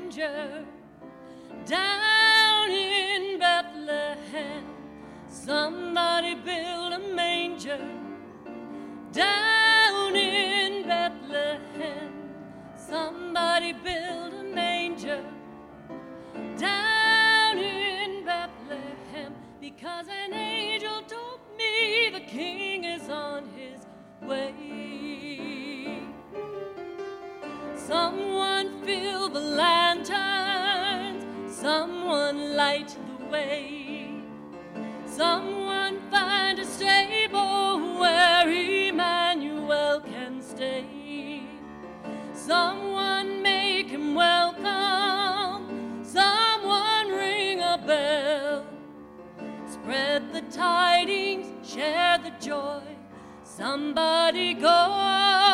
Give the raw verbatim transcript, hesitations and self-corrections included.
manger down in Bethlehem. Somebody build a manger down in Bethlehem. Somebody build a manger down in Bethlehem, because an angel told me the king is on his way. Someone fill the lanterns, someone light the way, someone find a stable where Emmanuel can stay. Someone make him welcome, someone ring a bell. Spread the tidings, share the joy, somebody go